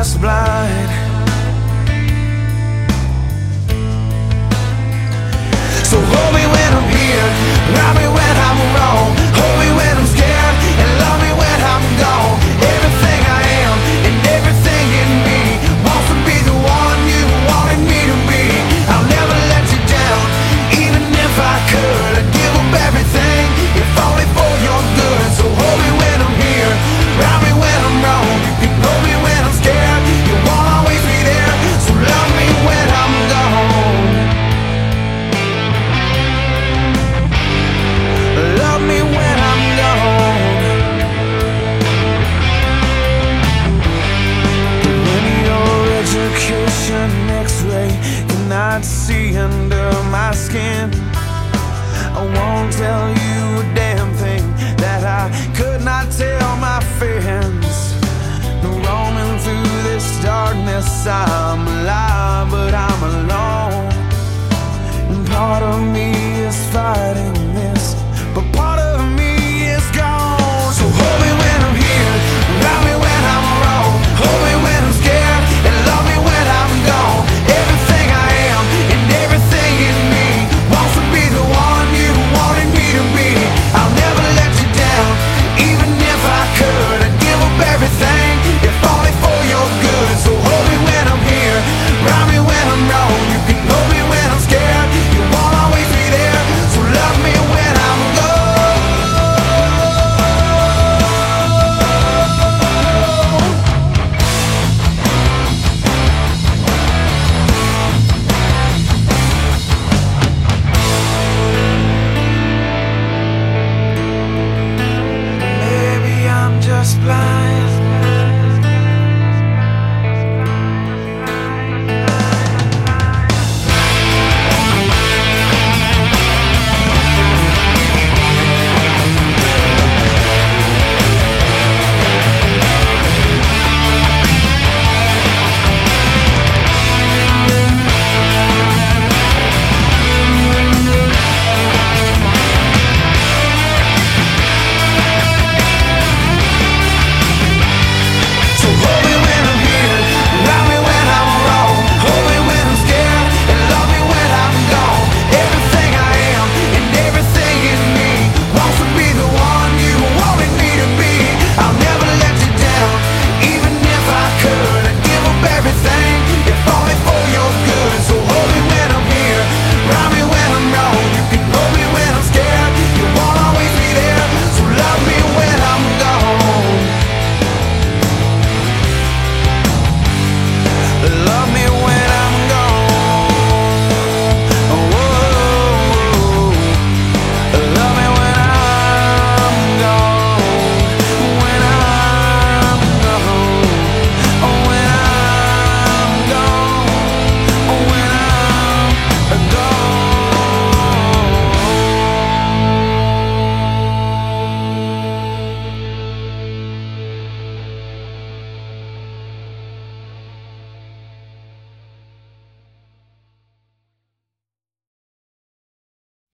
just blind. So hold me when I'm here, love me when I'm wrong, hold me when I'm scared, and love me when I'm gone. Everything I am and everything in me wants to be the one you wanted me to be. I'll never let you down, even if I could. I'd give up everything, if only for your good. So hold me when I'm here, love me when I'm wrong, you can hold me when I'm scared, you won't always be there. So love me when I'm gone, love me when I'm gone. When your education x-ray cannot see under my skin, I won't tell you a damn thing that I could not tell my friends. No, roaming through this darkness, I'm alive, but I'm alone, and part of me is fighting